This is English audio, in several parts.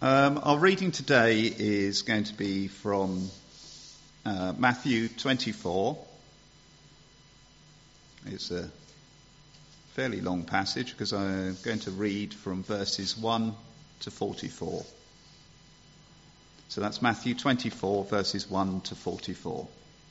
Our reading today is going to be from Matthew 24. It's a fairly long passage because I'm going to read from verses 1 to 44. So that's Matthew 24, verses 1 to 44.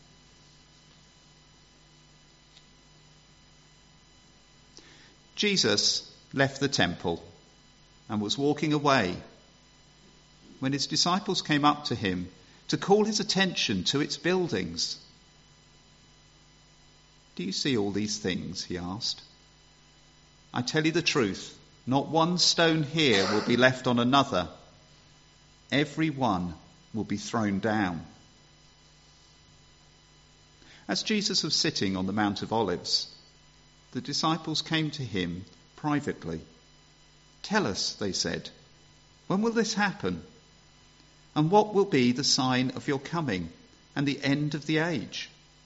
Jesus left the temple and was walking away when his disciples came up to him to call his attention to its buildings. "Do you see all these things?" he asked. "I tell you the truth, not one stone here will be left on another. Every one will be thrown down." As Jesus was sitting on the Mount of Olives, the disciples came to him privately. "Tell us," they said, "when will this happen? And what will be the sign of your coming and the end of the age?"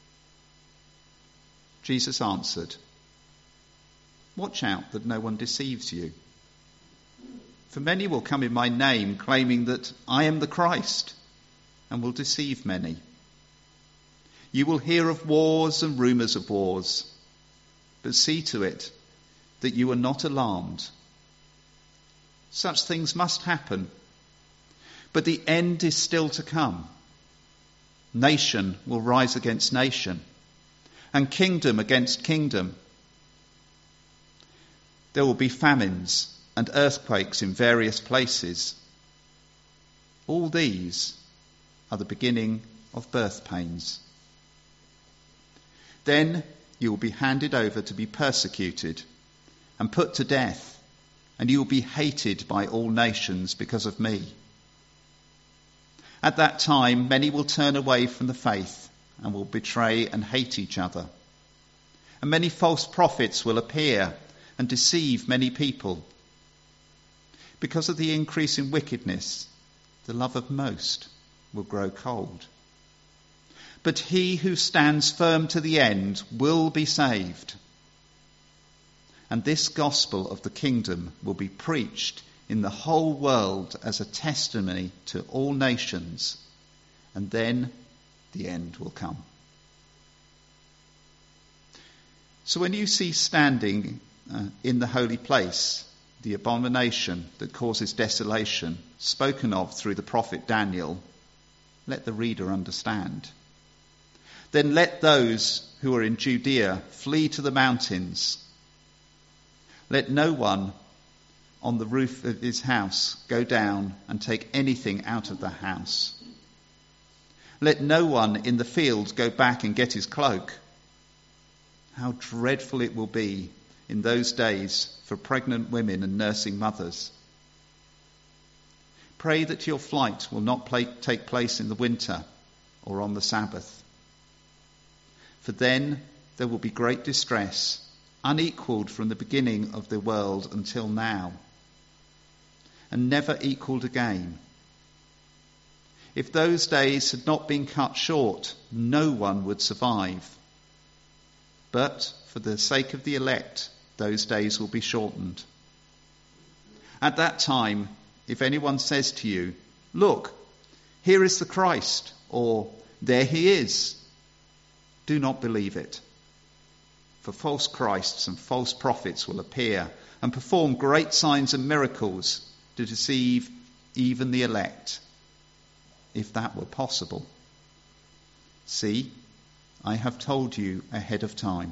Jesus answered, "Watch out that no one deceives you. For many will come in my name, claiming that I am the Christ, and will deceive many. You will hear of wars and rumours of wars, but see to it that you are not alarmed. Such things must happen, but the end is still to come. Nation will rise against nation, and kingdom against kingdom. There will be famines and earthquakes in various places. All these are the beginning of birth pains. Then you will be handed over to be persecuted and put to death, and you will be hated by all nations because of me. At that time, many will turn away from the faith and will betray and hate each other. And many false prophets will appear and deceive many people. Because of the increase in wickedness, the love of most will grow cold. But he who stands firm to the end will be saved. And this gospel of the kingdom will be preached in the whole world as a testimony to all nations, and then the end will come." So when you see standing in the holy place the abomination that causes desolation spoken of through the prophet Daniel, let the reader understand. Then let those who are in Judea flee to the mountains. Let no one on the roof of his house go down and take anything out of the house. Let no one in the field go back and get his cloak. How dreadful it will be in those days for pregnant women and nursing mothers. Pray that your flight will not take place in the winter or on the Sabbath. For then there will be great distress, unequaled from the beginning of the world until now, and never equaled again. If those days had not been cut short, no one would survive. But for the sake of the elect, those days will be shortened. At that time, if anyone says to you, "Look, here is the Christ," or "There he is," do not believe it. For false Christs and false prophets will appear and perform great signs and miracles to deceive even the elect, if that were possible. See, I have told you ahead of time.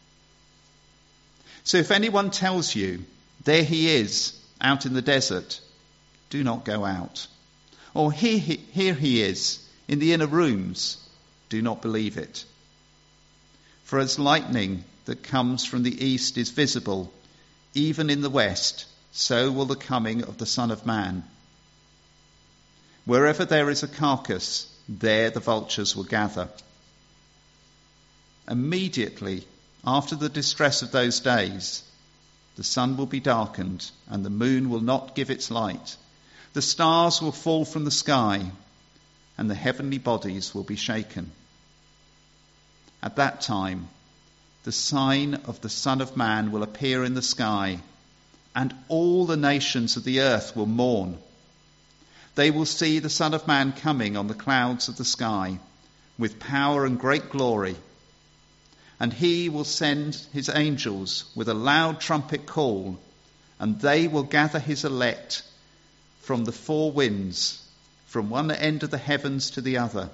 So if anyone tells you, "There he is, out in the desert," do not go out. Or here he is, in the inner rooms," do not believe it. For as lightning that comes from the east is visible, even in the west, so will the coming of the Son of Man. Wherever there is a carcass, there the vultures will gather. Immediately after the distress of those days, the sun will be darkened, and the moon will not give its light. The stars will fall from the sky, and the heavenly bodies will be shaken. At that time, the sign of the Son of Man will appear in the sky, and all the nations of the earth will mourn. They will see the Son of Man coming on the clouds of the sky with power and great glory. And he will send his angels with a loud trumpet call, and they will gather his elect from the four winds, from one end of the heavens to the other.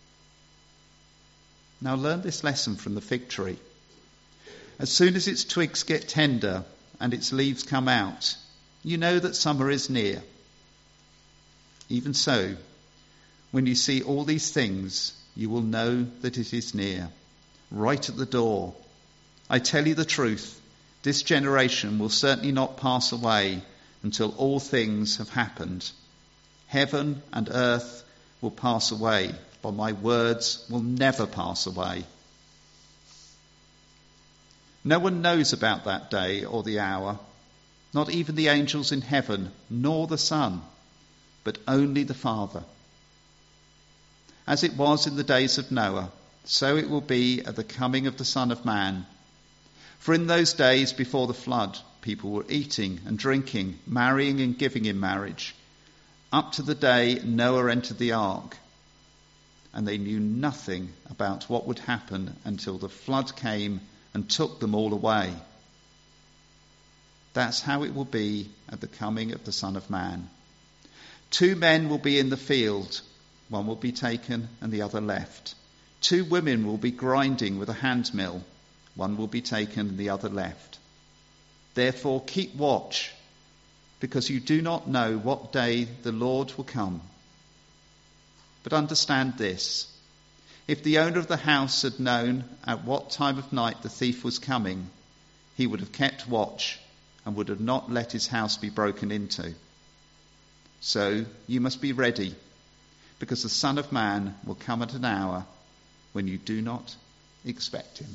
Now learn this lesson from the fig tree. As soon as its twigs get tender and its leaves come out, you know that summer is near. Even so, when you see all these things, you will know that it is near, right at the door. I tell you the truth, this generation will certainly not pass away until all things have happened. Heaven and earth will pass away, but my words will never pass away. No one knows about that day or the hour, not even the angels in heaven, nor the Son, but only the Father. As it was in the days of Noah, so it will be at the coming of the Son of Man. For in those days before the flood, people were eating and drinking, marrying and giving in marriage, up to the day Noah entered the ark. And they knew nothing about what would happen until the flood came and took them all away. That's how it will be at the coming of the Son of Man. 2 men will be in the field, one will be taken and the other left. 2 women will be grinding with a hand mill, one will be taken and the other left. Therefore keep watch, because you do not know what day the Lord will come. But understand this, if the owner of the house had known at what time of night the thief was coming, he would have kept watch and would have not let his house be broken into. So you must be ready, because the Son of Man will come at an hour when you do not expect him.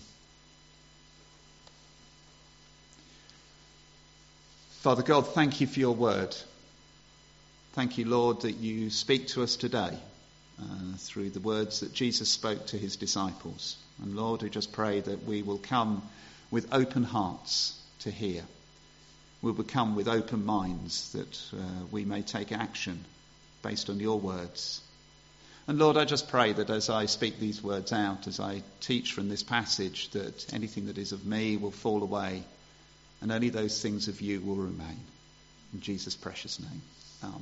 Father God, thank you for your word. Thank you, Lord, that you speak to us today through the words that Jesus spoke to his disciples. And Lord, we just pray that we will come with open hearts to hear. We will come with open minds that we may take action based on your words. And Lord, I just pray that as I speak these words out, as I teach from this passage, that anything that is of me will fall away and only those things of you will remain. In Jesus' precious name, amen.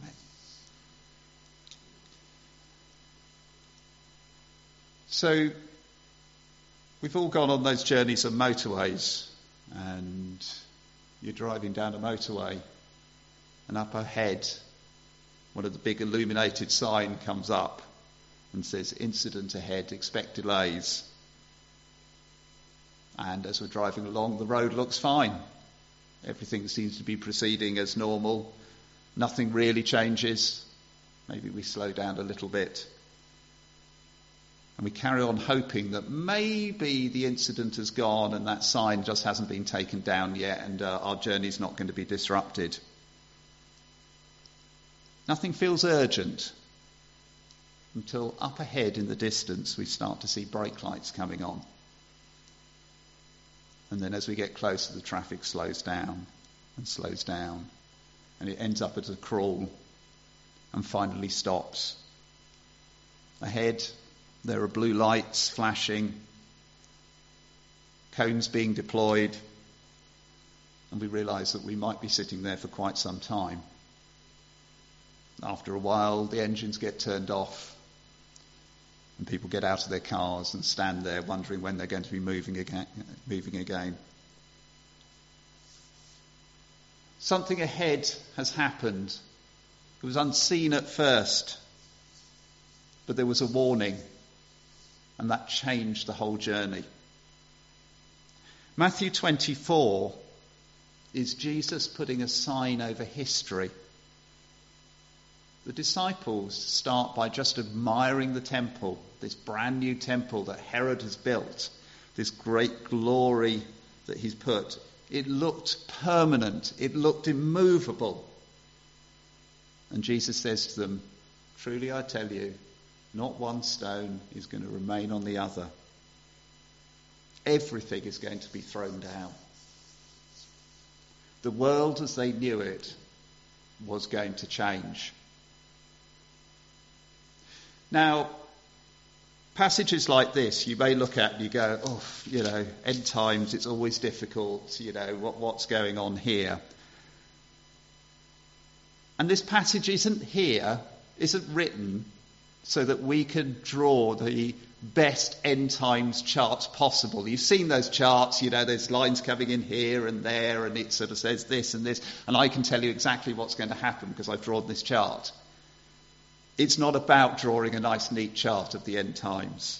So, we've all gone on those journeys of motorways, and you're driving down a motorway, and up ahead, one of the big illuminated sign comes up and says, "Incident ahead, expect delays." And as we're driving along, the road looks fine. Everything seems to be proceeding as normal. Nothing really changes. Maybe we slow down a little bit. And we carry on hoping that maybe the incident has gone and that sign just hasn't been taken down yet and our journey's not going to be disrupted. Nothing feels urgent until up ahead in the distance we start to see brake lights coming on. And then as we get closer, the traffic slows down, and it ends up at a crawl and finally stops. Ahead, there are blue lights flashing, cones being deployed, and we realise that we might be sitting there for quite some time. After a while, the engines get turned off, and people get out of their cars and stand there wondering when they're going to be moving again. Something ahead has happened. It was unseen at first, but there was a warning, and that changed the whole journey. Matthew 24 is Jesus putting a sign over history. The disciples start by just admiring the temple, this brand new temple that Herod has built, this great glory that he's put. It looked permanent, it looked immovable. And Jesus says to them, "Truly I tell you, not one stone is going to remain on the other. Everything is going to be thrown down." The world as they knew it was going to change. Now, passages like this, you may look at and you go, end times, it's always difficult, what's going on here? And this passage isn't written so that we can draw the best end times charts possible. You've seen those charts, there's lines coming in here and there, and it sort of says this and this, and I can tell you exactly what's going to happen because I've drawn this chart. It's not about drawing a nice, neat chart of the end times.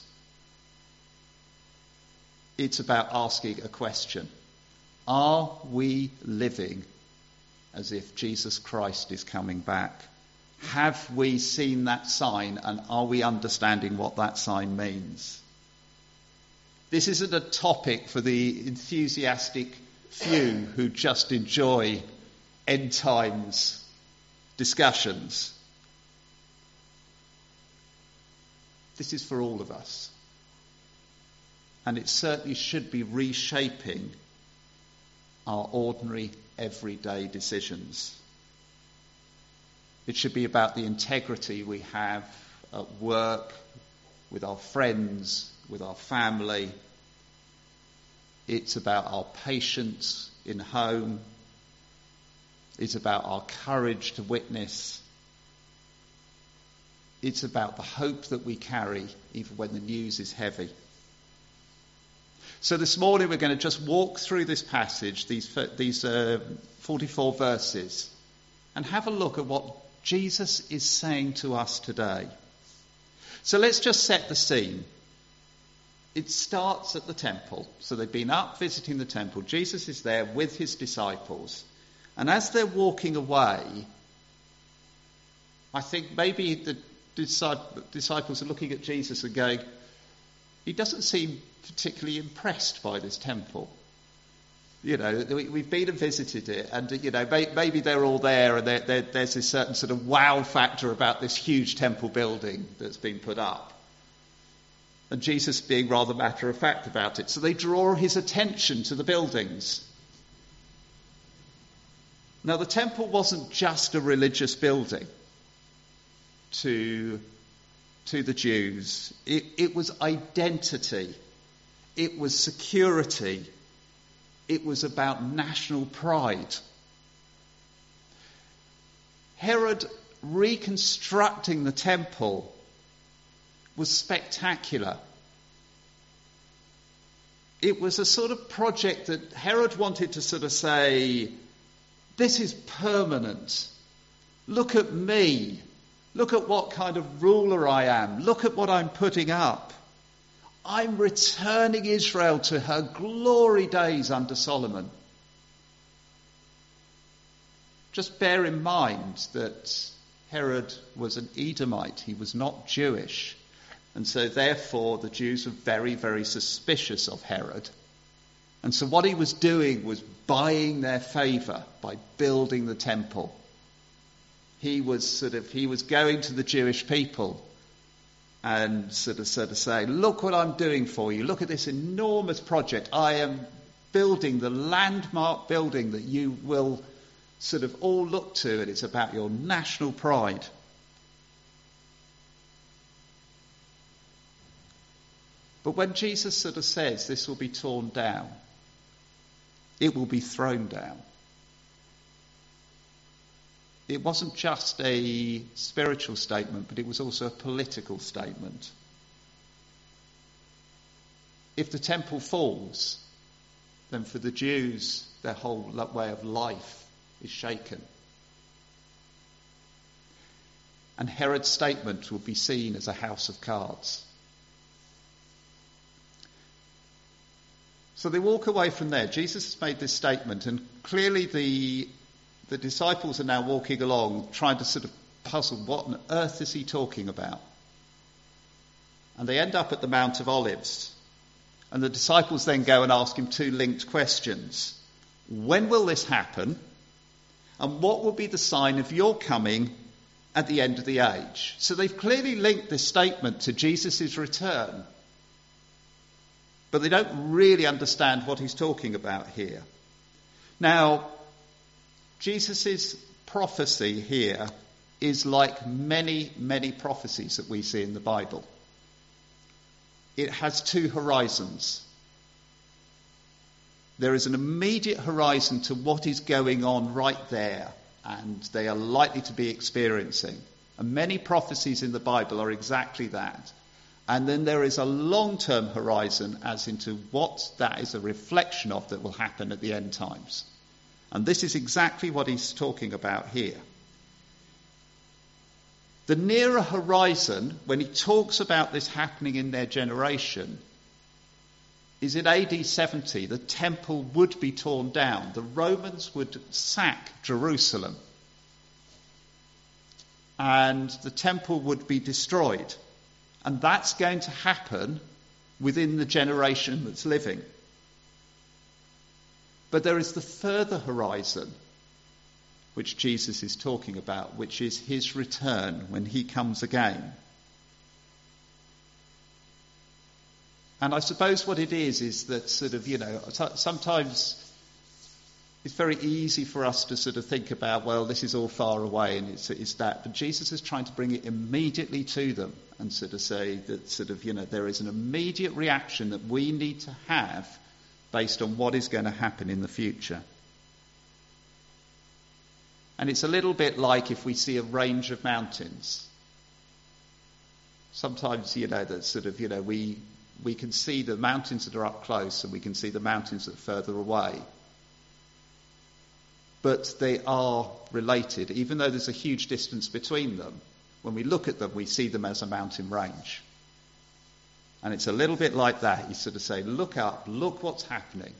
It's about asking a question. Are we living as if Jesus Christ is coming back? Have we seen that sign, and are we understanding what that sign means? This isn't a topic for the enthusiastic few who just enjoy end times discussions. This is for all of us. And it certainly should be reshaping our ordinary, everyday decisions. It should be about the integrity we have at work, with our friends, with our family. It's about our patience in home. It's about our courage to witness. It's about the hope that we carry even when the news is heavy. So this morning we're going to just walk through this passage, these 44 verses, and have a look at what Jesus is saying to us today. So let's just set the scene. It starts at the temple. So they've been up visiting the temple. Jesus is there with his disciples. And as they're walking away, I think maybe the disciples are looking at Jesus and going, he doesn't seem particularly impressed by this temple. We've been and visited it, and maybe they're all there, and there's this certain sort of wow factor about this huge temple building that's been put up. And Jesus being rather matter of fact about it. So they draw his attention to the buildings. Now, the temple wasn't just a religious building to the Jews. It was identity. It was security. It was about national pride. Herod reconstructing the temple was spectacular. It was a sort of project that Herod wanted to sort of say, this is permanent. Look at me. Look at what kind of ruler I am. Look at what I'm putting up. I'm returning Israel to her glory days under Solomon. Just bear in mind that Herod was an Edomite. He was not Jewish. And so therefore the Jews were very, very suspicious of Herod. And so what he was doing was buying their favour by building the temple. He was going to the Jewish people and sort of saying, look what I'm doing for you. Look at this enormous project. I am building the landmark building that you will sort of all look to, and it's about your national pride. But when Jesus sort of says this will be torn down, it will be thrown down, it wasn't just a spiritual statement, but it was also a political statement. If the temple falls, then for the Jews, their whole way of life is shaken. And Herod's statement will be seen as a house of cards. So they walk away from there. Jesus has made this statement, and clearly the disciples are now walking along trying to sort of puzzle, what on earth is he talking about? And they end up at the Mount of Olives. And the disciples then go and ask him two linked questions. When will this happen? And what will be the sign of your coming at the end of the age? So they've clearly linked this statement to Jesus' return. But they don't really understand what he's talking about here. Now, Jesus' prophecy here is like many, many prophecies that we see in the Bible. It has two horizons. There is an immediate horizon to what is going on right there, and they are likely to be experiencing. And many prophecies in the Bible are exactly that. And then there is a long-term horizon as into what that is a reflection of that will happen at the end times. And this is exactly what he's talking about here. The nearer horizon, when he talks about this happening in their generation, is in AD 70. The temple would be torn down. The Romans would sack Jerusalem. And the temple would be destroyed. And that's going to happen within the generation that's living. But there is the further horizon, which Jesus is talking about, which is his return when he comes again. And I suppose what it is that sort of, sometimes it's very easy for us to sort of think about, well, this is all far away and it's that. But Jesus is trying to bring it immediately to them and sort of say that sort of, there is an immediate reaction that we need to have based on what is going to happen in the future. And it's a little bit like if we see a range of mountains. Sometimes, that sort of, we can see the mountains that are up close and we can see the mountains that are further away. But they are related. Even though there's a huge distance between them, when we look at them, we see them as a mountain range. And it's a little bit like that. You sort of say, look up, look what's happening.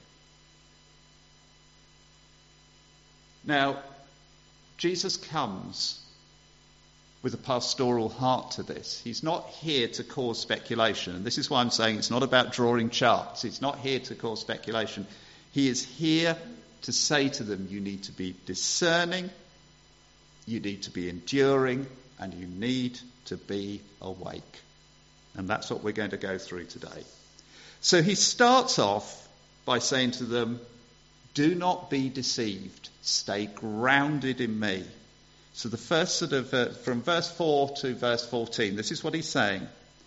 Now, Jesus comes with a pastoral heart to this. He's not here to cause speculation. And this is why I'm saying it's not about drawing charts. It's not here to cause speculation. He is here to say to them, you need to be discerning, you need to be enduring, and you need to be awake. And that's what we're going to go through today. So he starts off by saying to them, do not be deceived. Stay grounded in me. So the first sort of, from verse 4 to verse 14, this is what he's saying.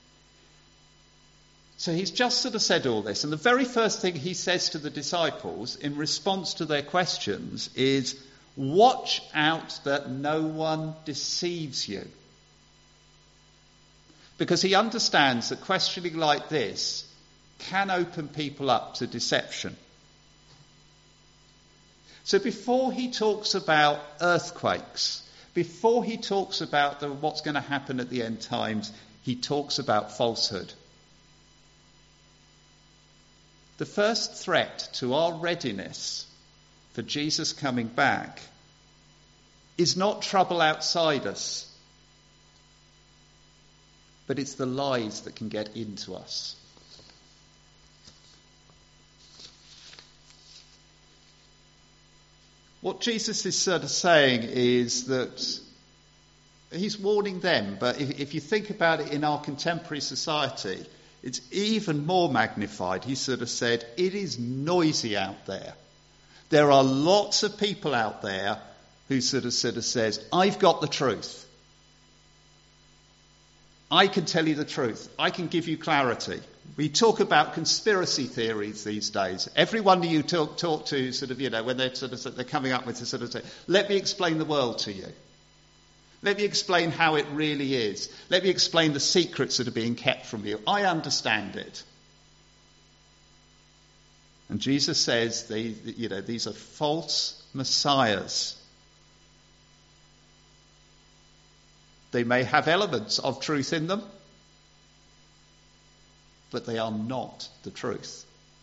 So he's just sort of said all this. And the very first thing he says to the disciples in response to their questions is, watch out that no one deceives you. Because he understands that questioning like this can open people up to deception. So before he talks about earthquakes, before he talks about what's going to happen at the end times, he talks about falsehood. The first threat to our readiness for Jesus coming back is not trouble outside us, but it's the lies that can get into us. What Jesus is sort of saying is that he's warning them, but if you think about it in our contemporary society, it's even more magnified. He sort of said, it is noisy out there. There are lots of people out there who sort of says, I've got the truth. I can tell you the truth. I can give you clarity. We talk about conspiracy theories these days. Everyone you talk to sort of, when they're coming up with sort of say, let me explain the world to you. Let me explain how it really is. Let me explain the secrets that are being kept from you. I understand it. And Jesus says, these are false messiahs. They may have elements of truth in them, but they are not the truth.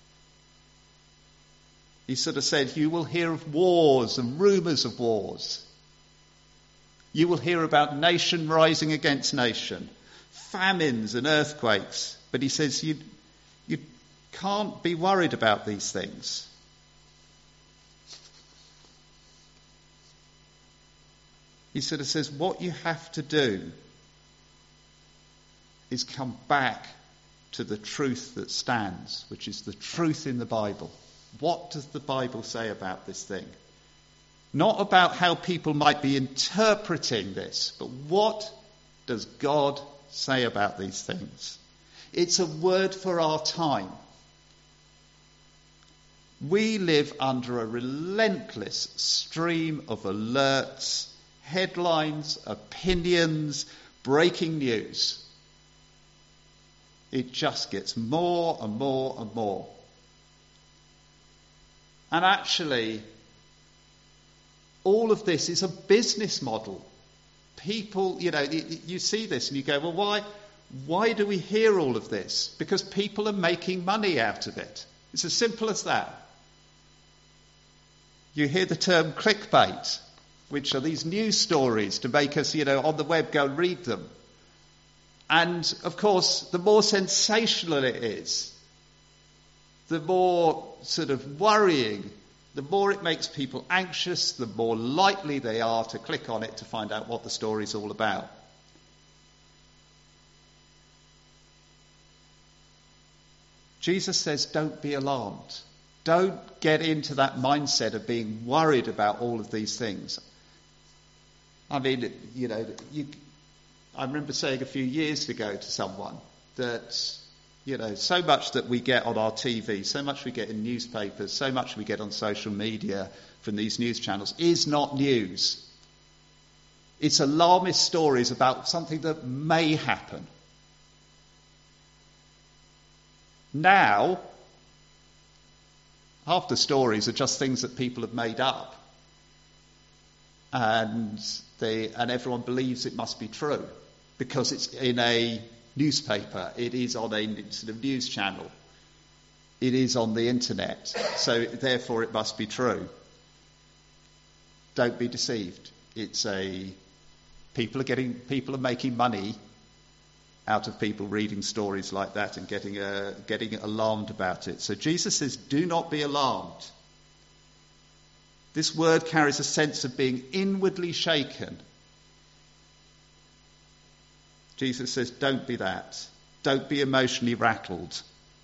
He sort of said, you will hear of wars and rumours of wars. You will hear about nation rising against nation, famines and earthquakes. But he says, you can't be worried about these things. He sort of says, what you have to do is come back to the truth that stands, which is the truth in the Bible. What does the Bible say about this thing? Not about how people might be interpreting this, but what does God say about these things? It's a word for our time. We live under a relentless stream of alerts, headlines, opinions, breaking news. It just gets more and more and more. And actually, all of this is a business model. People, you see this and you go, well, why do we hear all of this? Because people are making money out of it. It's as simple as that. You hear the term clickbait, which are these news stories to make us, on the web go and read them. And, of course, the more sensational it is, the more sort of worrying, the more it makes people anxious, the more likely they are to click on it to find out what the story's all about. Jesus says, don't be alarmed. Don't get into that mindset of being worried about all of these things. I mean, I remember saying a few years ago to someone that, so much that we get on our TV, so much we get in newspapers, so much we get on social media from these news channels is not news. It's alarmist stories about something that may happen. Now, half the stories are just things that people have made up. And everyone believes it must be true because it's in a newspaper, it is on a sort of news channel, it is on the internet, so therefore it must be true. Don't be deceived. People are making money out of people reading stories like that and getting alarmed about it. So Jesus says, do not be alarmed. This word carries a sense of being inwardly shaken. Jesus says, don't be that. Don't be emotionally rattled.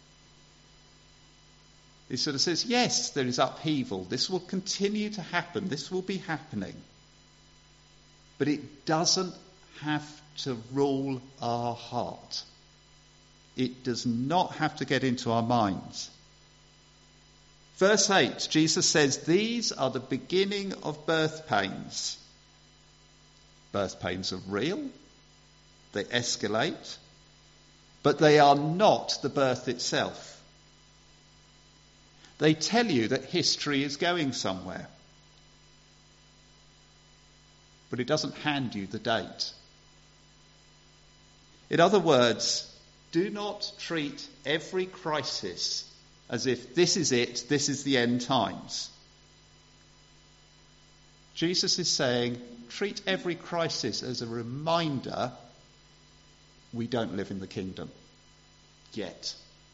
He sort of says, yes, there is upheaval. This will continue to happen. This will be happening. But it doesn't have to rule our heart. It does not have to get into our minds. Verse 8, Jesus says, these are the beginning of birth pains. Birth pains are real. They escalate. But they are not the birth itself. They tell you that history is going somewhere. But it doesn't hand you the date. In other words, do not treat every crisis as if this is it, this is the end times. Jesus is saying, treat every crisis as a reminder we don't live in the kingdom yet.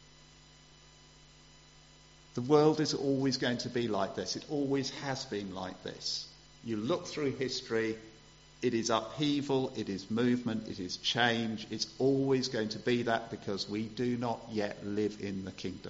The world is always going to be like this. It always has been like this. You look through history, it is upheaval, it is movement, it is change. It's always going to be that because we do not yet live in the kingdom.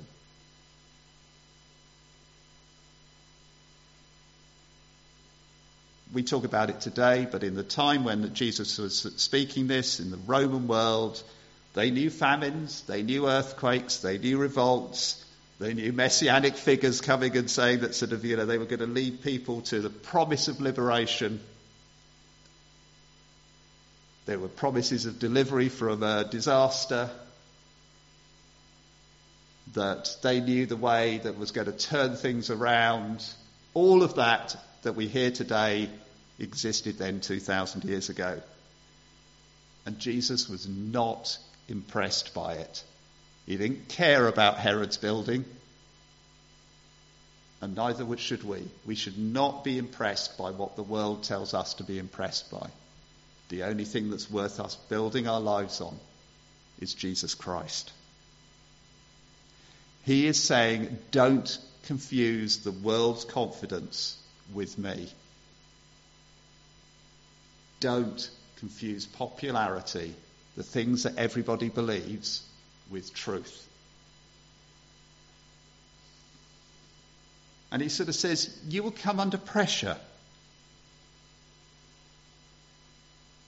We talk about it today, but in the time when Jesus was speaking this, in the Roman world, they knew famines, they knew earthquakes, they knew revolts, they knew messianic figures coming and saying that they were going to lead people to the promise of liberation. There were promises of delivery from a disaster, that they knew the way that was going to turn things around. All of that we hear today existed then 2,000 years ago. And Jesus was not impressed by it. He didn't care about Herod's building. And neither should we. We should not be impressed by what the world tells us to be impressed by. The only thing that's worth us building our lives on is Jesus Christ. He is saying, don't confuse the world's confidence with me. Don't confuse popularity, the things that everybody believes, with truth. And he sort of says, you will come under pressure.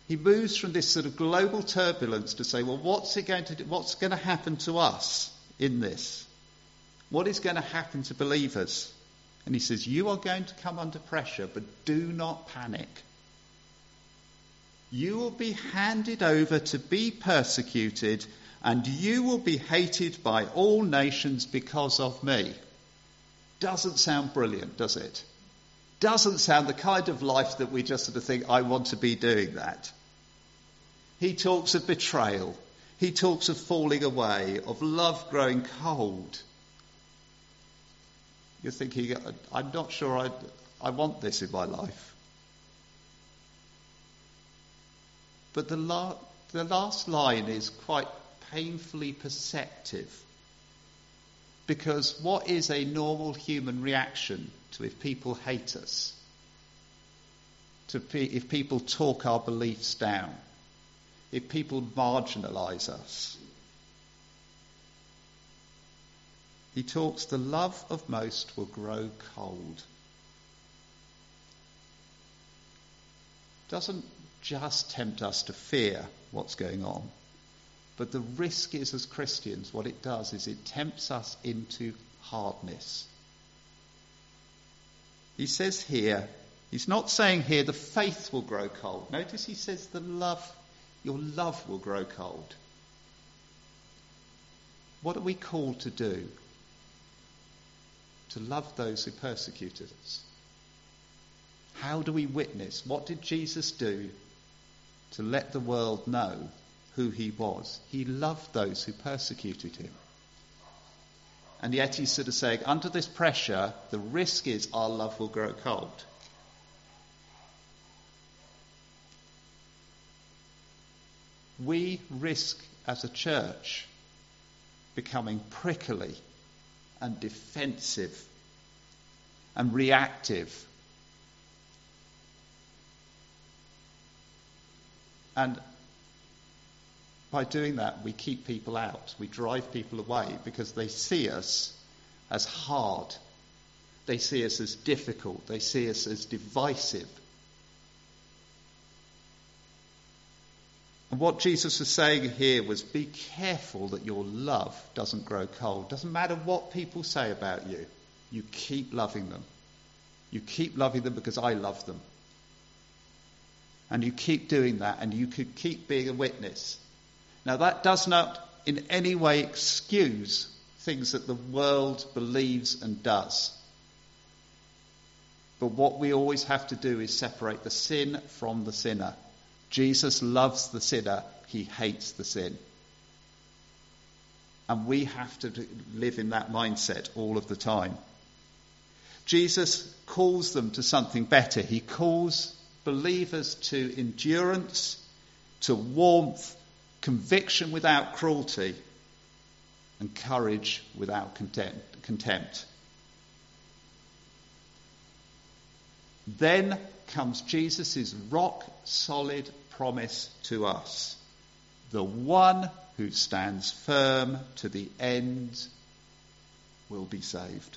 He moves from this sort of global turbulence to say, well, what's going to happen to us in this? What is going to happen to believers? And he says, you are going to come under pressure, but do not panic. You will be handed over to be persecuted, and you will be hated by all nations because of me. Doesn't sound brilliant, does it? Doesn't sound the kind of life that we just sort of think, I want to be doing that. He talks of betrayal. He talks of falling away, of love growing cold. You're thinking, I'm not sure I want this in my life. But the last line is quite painfully perceptive. Because what is a normal human reaction to if people hate us? If people talk our beliefs down? If people marginalise us? He talks, the love of most will grow cold. Doesn't just tempt us to fear what's going on. But the risk is, as Christians, what it does is it tempts us into hardness. He says here, he's not saying here the faith will grow cold. Notice he says your love will grow cold. What are we called to do? To love those who persecuted us. How do we witness? What did Jesus do to let the world know who he was? He loved those who persecuted him. And yet he's sort of saying, under this pressure, the risk is our love will grow cold. We risk as a church becoming prickly and defensive and reactive. And by doing that, we keep people out. We drive people away because they see us as hard. They see us as difficult. They see us as divisive. And what Jesus was saying here was, be careful that your love doesn't grow cold. Doesn't matter what people say about you. You keep loving them. You keep loving them because I love them. And you keep doing that, and you could keep being a witness. Now, that does not in any way excuse things that the world believes and does. But what we always have to do is separate the sin from the sinner. Jesus loves the sinner. He hates the sin. And we have to live in that mindset all of the time. Jesus calls them to something better. He calls believers to endurance, to warmth, conviction without cruelty, and courage without contempt. Then comes Jesus' rock-solid promise to us. The one who stands firm to the end will be saved.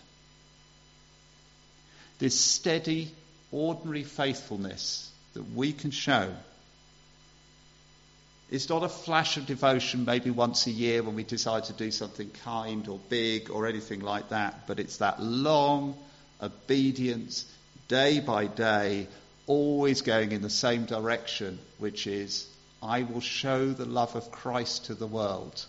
This steady, ordinary faithfulness that we can show is not a flash of devotion maybe once a year when we decide to do something kind or big or anything like that, but it's that long obedience, day by day, always going in the same direction, which is, I will show the love of Christ to the world.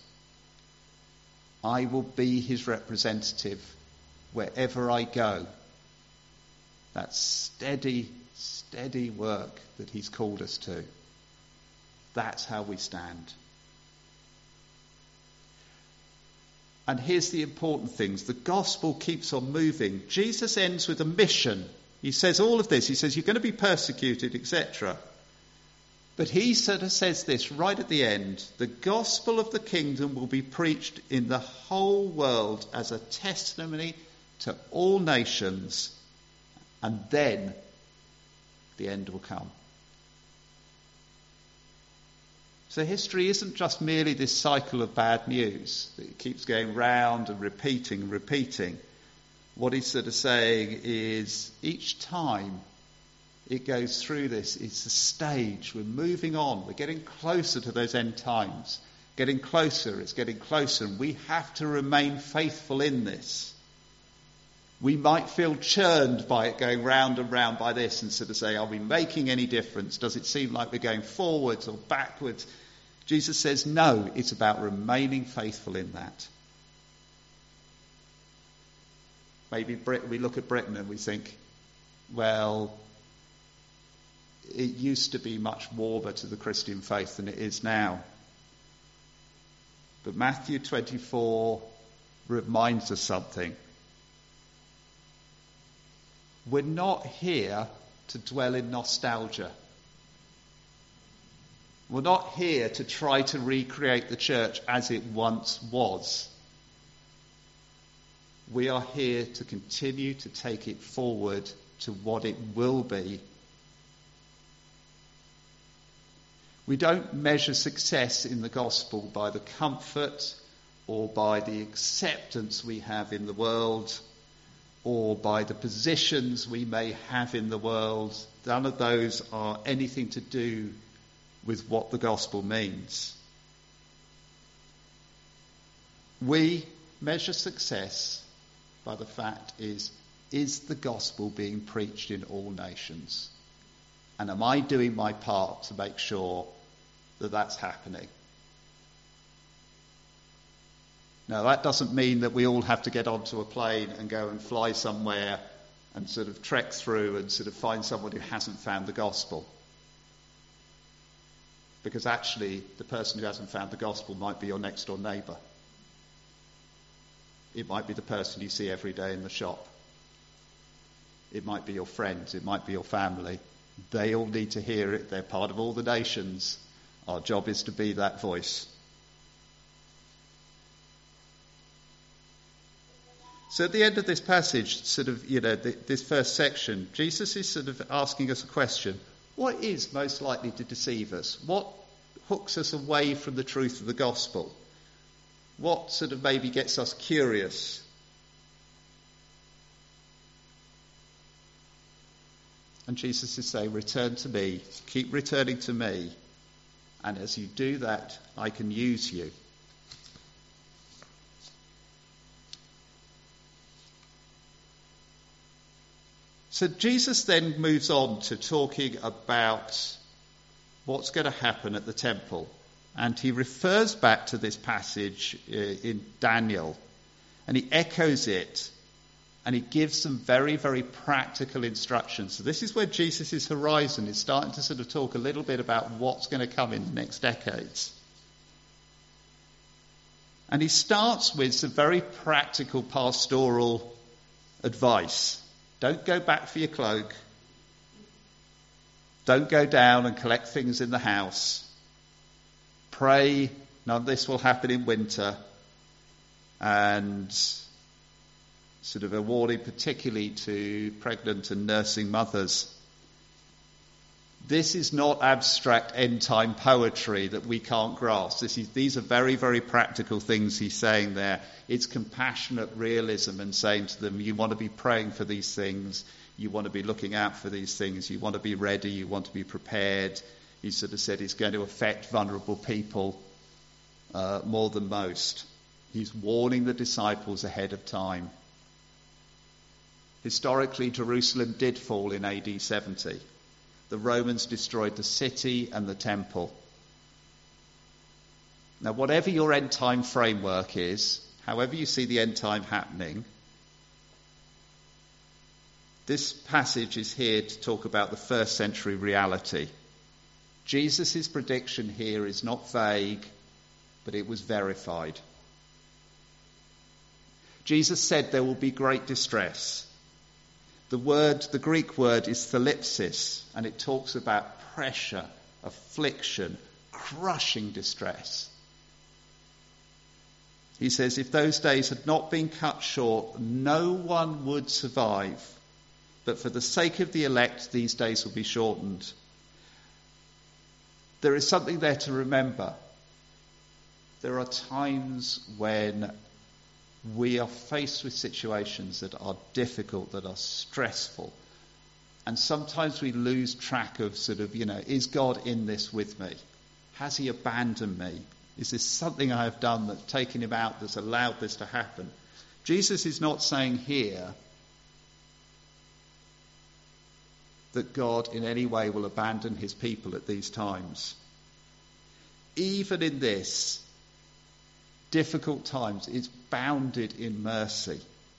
I will be his representative wherever I go. That steady work that he's called us to. That's how we stand. And here's the important things. The gospel keeps on moving. Jesus ends with a mission. He says all of this. He says you're going to be persecuted, etc. But he sort of says this right at the end. The gospel of the kingdom will be preached in the whole world as a testimony to all nations. And then the end will come. So history isn't just merely this cycle of bad news that keeps going round and repeating. What he's sort of saying is each time it goes through this. It's a stage. We're moving on. We're getting closer to those end times. Getting closer. It's getting closer. And we have to remain faithful in this. We might feel churned by it going round and round by this and sort of say, are we making any difference? Does it seem like we're going forwards or backwards? Jesus says, no, it's about remaining faithful in that. Maybe we look at Britain and we think, well, it used to be much warmer to the Christian faith than it is now. But Matthew 24 reminds us something. We're not here to dwell in nostalgia. We're not here to try to recreate the church as it once was. We are here to continue to take it forward to what it will be. We don't measure success in the gospel by the comfort or by the acceptance we have in the world or by the positions we may have in the world. None of those are anything to do with what the gospel means. We measure success by the fact is the gospel being preached in all nations? And am I doing my part to make sure that that's happening? Now, that doesn't mean that we all have to get onto a plane and go and fly somewhere and sort of trek through and sort of find someone who hasn't found the gospel. Because actually, the person who hasn't found the gospel might be your next door neighbour. It might be the person you see every day in the shop. It might be your friends. It might be your family. They all need to hear it. They're part of all the nations. Our job is to be that voice. So at the end of this passage, sort of, this first section, Jesus is sort of asking us a question. What is most likely to deceive us? What hooks us away from the truth of the gospel? What sort of maybe gets us curious? And Jesus is saying, return to me, keep returning to me, and as you do that, I can use you. So Jesus then moves on to talking about what's going to happen at the temple. And he refers back to this passage in Daniel. And he echoes it. And he gives some very, very practical instructions. So this is where Jesus' horizon is starting to sort of talk a little bit about what's going to come in the next decades. And he starts with some very practical pastoral advice. Don't go back for your cloak. Don't go down and collect things in the house. Pray, none of this will happen in winter. And sort of a warning particularly to pregnant and nursing mothers. This is not abstract end-time poetry that we can't grasp. These are very, very practical things he's saying there. It's compassionate realism and saying to them, you want to be praying for these things, you want to be looking out for these things, you want to be ready, you want to be prepared. He sort of said it's going to affect vulnerable people more than most. He's warning the disciples ahead of time. Historically, Jerusalem did fall in AD 70. The Romans destroyed the city and the temple. Now, whatever your end time framework is, however you see the end time happening, this passage is here to talk about the first century reality. Jesus' prediction here is not vague, but it was verified. Jesus said there will be great distress. The Greek word is thalipsis, and it talks about pressure, affliction, crushing distress. He says, if those days had not been cut short, no one would survive. But for the sake of the elect, these days will be shortened. There is something there to remember. There are times when we are faced with situations that are difficult, that are stressful, And sometimes we lose track of is God in this with me? Has he abandoned me? Is this something I have done that's taken him out, that's allowed this to happen? Jesus is not saying here that God in any way will abandon his people at these times. Even in this difficult times, it's bounded in mercy.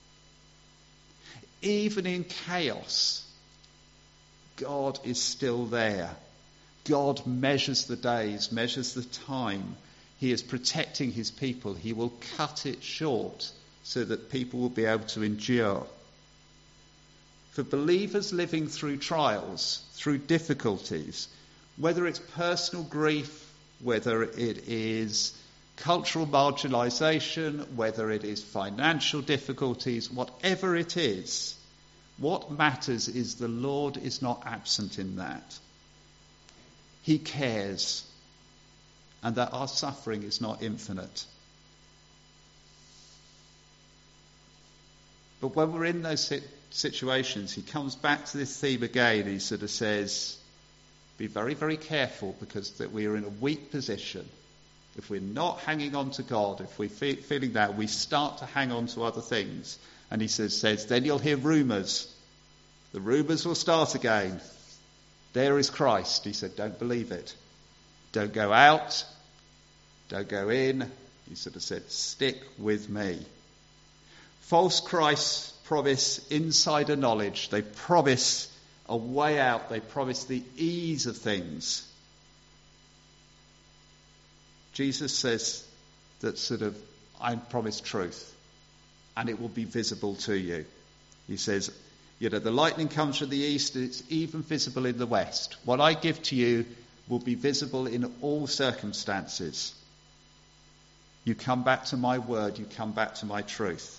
Even in chaos, God is still there. God measures the days, measures the time. He is protecting his people. He will cut it short so that people will be able to endure. For believers living through trials, through difficulties, whether it's personal grief, whether it is cultural marginalisation, whether it is financial difficulties, whatever it is, what matters is the Lord is not absent in that. He cares, and that our suffering is not infinite. But when we're in those situations, he comes back to this theme again. He sort of says, be very, very careful, because that we are in a weak position. If we're not hanging on to God, if we're feeling that, we start to hang on to other things. And he says, then you'll hear rumours. The rumours will start again. There is Christ. He said, don't believe it. Don't go out. Don't go in. He sort of said, stick with me. False Christs promise insider knowledge. They promise a way out. They promise the ease of things. Jesus says that I promise truth, and it will be visible to you. He says, the lightning comes from the east, it's even visible in the west. What I give to you will be visible in all circumstances. You come back to my word, you come back to my truth.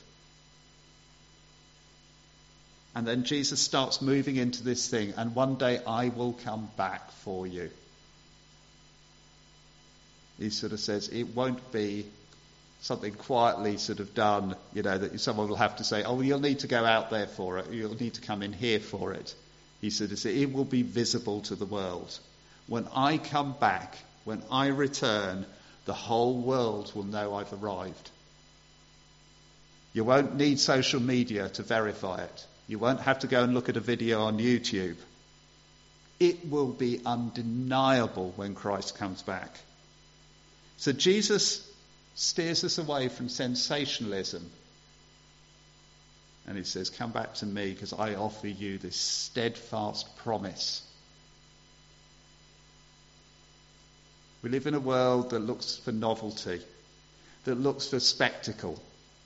And then Jesus starts moving into this thing, and one day I will come back for you. He sort of says it won't be something quietly done, that someone will have to say, oh, you'll need to go out there for it, you'll need to come in here for it. He sort of said it will be visible to the world. When I come back, when I return, the whole world will know I've arrived. You won't need social media to verify it. You won't have to go and look at a video on YouTube. It will be undeniable when Christ comes back. So Jesus steers us away from sensationalism. And he says, come back to me, because I offer you this steadfast promise. We live in a world that looks for novelty, that looks for spectacle.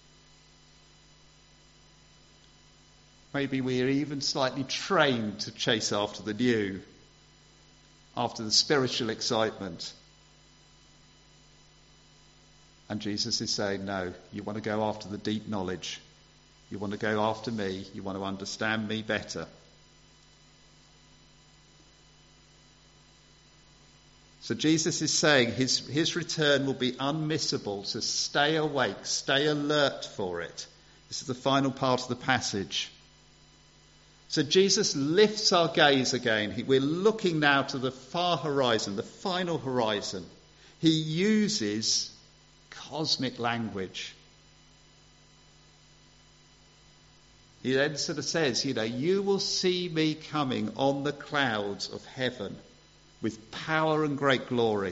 Maybe we are even slightly trained to chase after the new, after the spiritual excitement. And Jesus is saying, no, you want to go after the deep knowledge. You want to go after me. You want to understand me better. So Jesus is saying his return will be unmissable, so stay awake, stay alert for it. This is the final part of the passage. So Jesus lifts our gaze again. We're looking now to the far horizon, the final horizon. He uses cosmic language. He then says, you will see me coming on the clouds of heaven with power and great glory.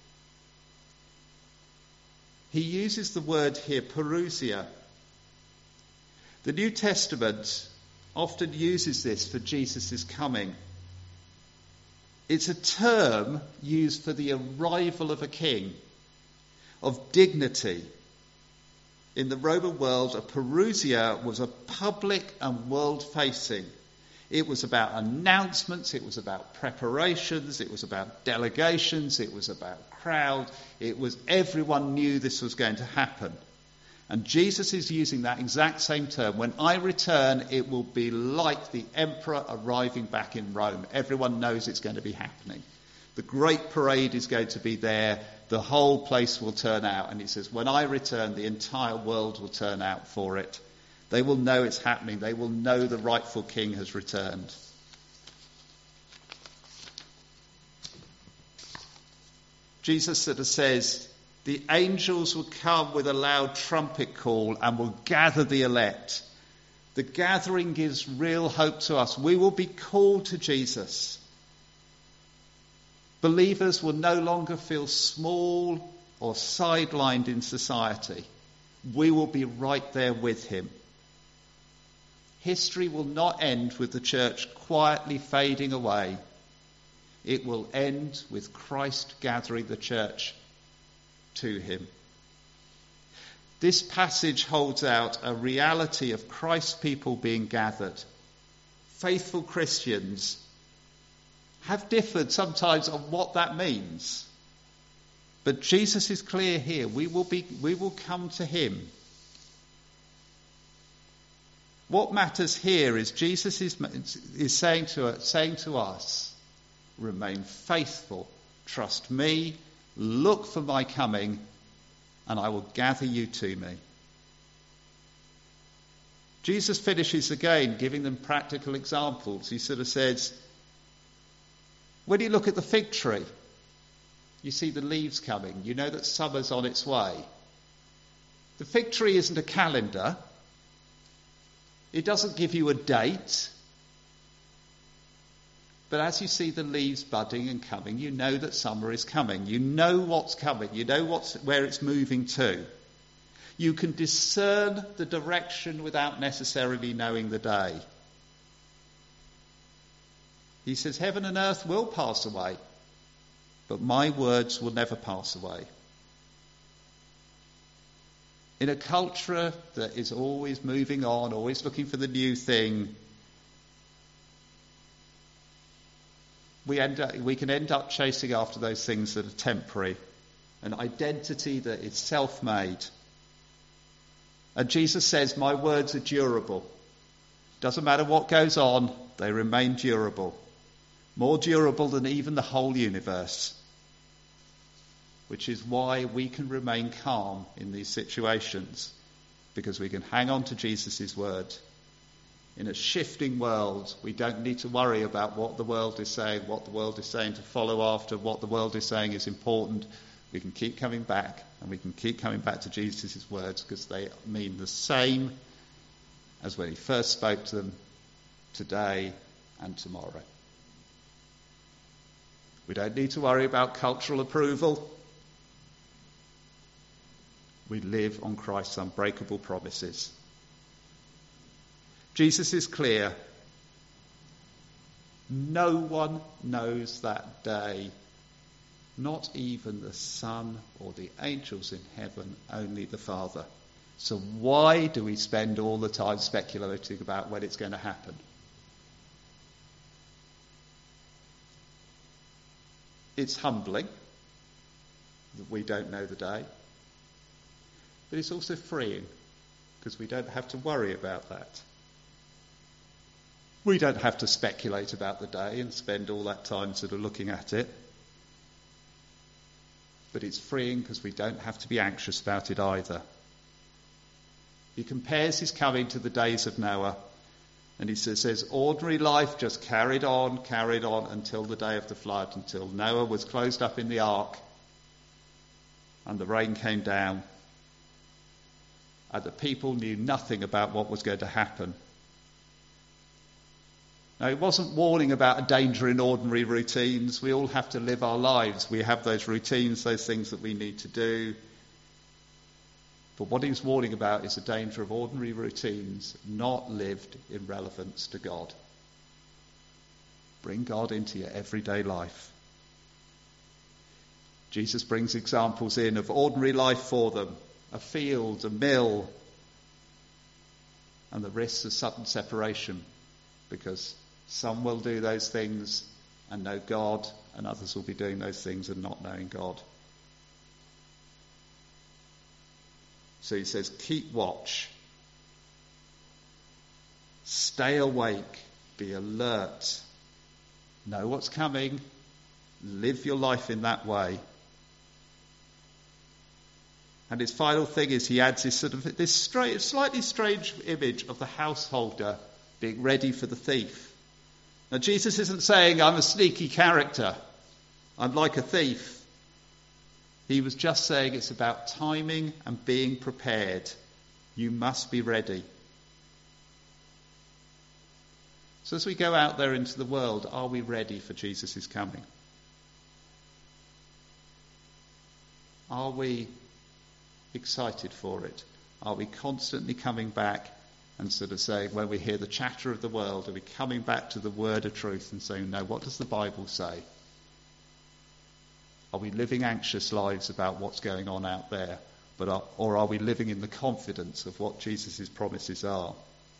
He uses the word here, parousia. The New Testament often uses this for Jesus' coming. It's a term used for the arrival of a king, of dignity. In the Roman world, a parousia was a public and world-facing. It was about announcements, it was about preparations, it was about delegations, it was about crowd. Everyone knew this was going to happen. And Jesus is using that exact same term. When I return, it will be like the emperor arriving back in Rome. Everyone knows it's going to be happening. The great parade is going to be there. The whole place will turn out. And he says, when I return, the entire world will turn out for it. They will know it's happening. They will know the rightful king has returned. Jesus sort of says, the angels will come with a loud trumpet call and will gather the elect. The gathering gives real hope to us. We will be called to Jesus. Believers will no longer feel small or sidelined in society. We will be right there with him. History will not end with the church quietly fading away. It will end with Christ gathering the church to him. This passage holds out a reality of Christ's people being gathered. Faithful Christians have differed sometimes on what that means. But Jesus is clear here. We will come to him. What matters here is Jesus is saying to us, remain faithful, trust me, look for my coming, and I will gather you to me. Jesus finishes again, giving them practical examples. He sort of says, when you look at the fig tree, you see the leaves coming. You know that summer's on its way. The fig tree isn't a calendar. It doesn't give you a date. But as you see the leaves budding and coming, you know that summer is coming. You know what's coming. You know where it's moving to. You can discern the direction without necessarily knowing the day. He says, heaven and earth will pass away, but my words will never pass away. In a culture that is always moving on, always looking for the new thing, we can end up chasing after those things that are temporary, an identity that is self-made. And Jesus says, my words are durable. Doesn't matter what goes on, they remain durable. More durable than even the whole universe. Which is why we can remain calm in these situations, because we can hang on to Jesus' word. In a shifting world, we don't need to worry about what the world is saying to follow after, what the world is saying is important. We can keep coming back, and we can keep coming back to Jesus' words, because they mean the same as when he first spoke to them, today and tomorrow. We don't need to worry about cultural approval. We live on Christ's unbreakable promises. Jesus is clear. No one knows that day, not even the Son or the angels in heaven, only the Father. So why do we spend all the time speculating about when it's going to happen? It's humbling that we don't know the day, but it's also freeing because we don't have to worry about that. We don't have to speculate about the day and spend all that time sort of looking at it. But it's freeing because we don't have to be anxious about it either. He compares his coming to the days of Noah, and he says ordinary life just carried on until the day of the flood, until Noah was closed up in the ark and the rain came down and the people knew nothing about what was going to happen. Now, it wasn't warning about a danger in ordinary routines. We all have to live our lives. We have those routines, those things that we need to do. But what he was warning about is the danger of ordinary routines not lived in relevance to God. Bring God into your everyday life. Jesus brings examples in of ordinary life for them, a field, a mill, and the risks of sudden separation, because some will do those things and know God, and others will be doing those things and not knowing God. So he says, keep watch. Stay awake. Be alert. Know what's coming. Live your life in that way. And his final thing is he adds this slightly strange image of the householder being ready for the thief. Now, Jesus isn't saying I'm a sneaky character. I'm like a thief. He was just saying it's about timing and being prepared. You must be ready. So as we go out there into the world, are we ready for Jesus' coming? Are we excited for it? Are we constantly coming back and sort of saying, when we hear the chatter of the world, are we coming back to the word of truth and saying, no, what does the Bible say? Are we living anxious lives about what's going on out there? Or are we living in the confidence of what Jesus' promises are?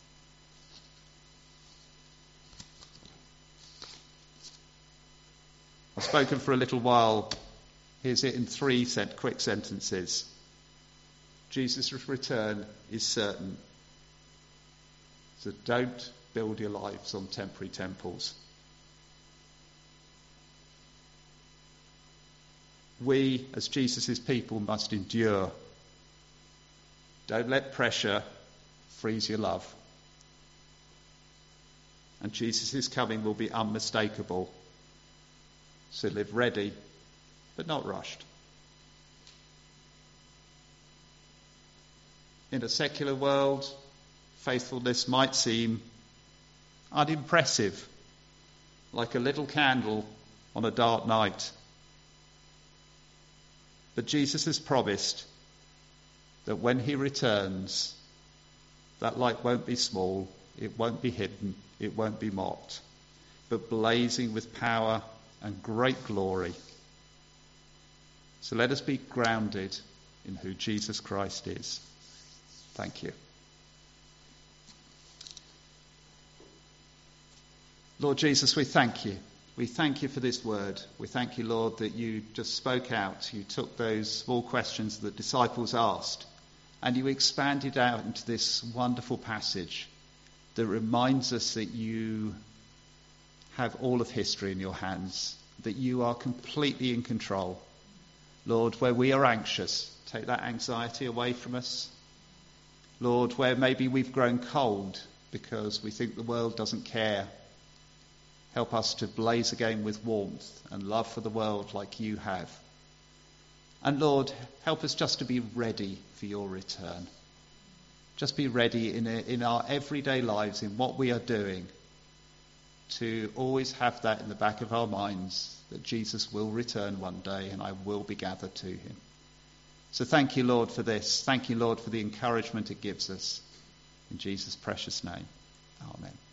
I've spoken for a little while. Here's it in 3 quick sentences. Jesus' return is certain. So don't build your lives on temporary temples. We, as Jesus' people, must endure. Don't let pressure freeze your love. And Jesus' coming will be unmistakable. So live ready, but not rushed. In a secular world, faithfulness might seem unimpressive, like a little candle on a dark night. But Jesus has promised that when he returns, that light won't be small, it won't be hidden, it won't be mocked, but blazing with power and great glory. So let us be grounded in who Jesus Christ is. Thank you. Lord Jesus, we thank you. We thank you for this word. We thank you, Lord, that you just spoke out. You took those small questions that the disciples asked and you expanded out into this wonderful passage that reminds us that you have all of history in your hands, that you are completely in control. Lord, where we are anxious, take that anxiety away from us. Lord, where maybe we've grown cold because we think the world doesn't care, help us to blaze again with warmth and love for the world like you have. And Lord, help us just to be ready for your return. Just be ready in our everyday lives, in what we are doing, to always have that in the back of our minds, that Jesus will return one day and I will be gathered to him. So thank you, Lord, for this. Thank you, Lord, for the encouragement it gives us. In Jesus' precious name, amen.